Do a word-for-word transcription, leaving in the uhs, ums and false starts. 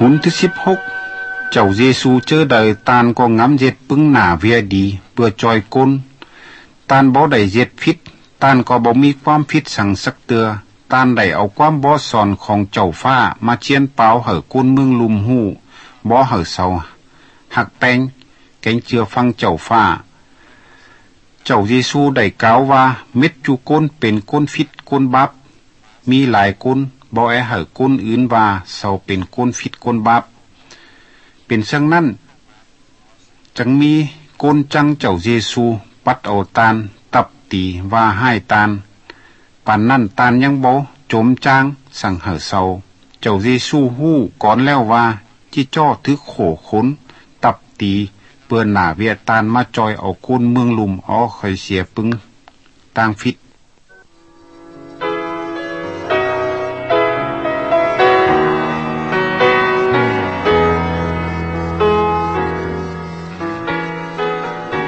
หุนที่สิบหกเจ้าเยซูเจอได้ตานก็งำเย็ดปึ้งหน้าเวียดีเพื่อจอยก้นตานบ่ได้เย็ดผิดตานก็บ่มีความผิดสั่งสักเตือตานได้เอาความบ่สอนของเจ้าฟ้ามาเชียนเปล่าเหอก้นเมืองลุมหูบ่เหอเศร้าหักแป้งแกงเจือฟังเจ้าฟ้าเจ้าเยซูได้กล่าวว่าเม็ดจูก้นเป็นก้นฟิดก้นบับมีหลายก้นบ่แอเหอก้นอื่นว่าเศร้าเป็นก้นฟิดก้นบับเป็นเช่นนั้นจังมีก้นจังเจ้าเยซูปัดเอาตานตับตีว่าให้ตานปานนั้นตานยังบ่โจมจางสั่งเหอเศร้าเจ้าเยซูฮู้ก่อนแล้วว่าจิจ้อถือโขขนตับตีเปื้อนหน้าเวียตานมาจอยเอาก้นเมืองลุมอ๋อเคยเสียปึงต่างฟิด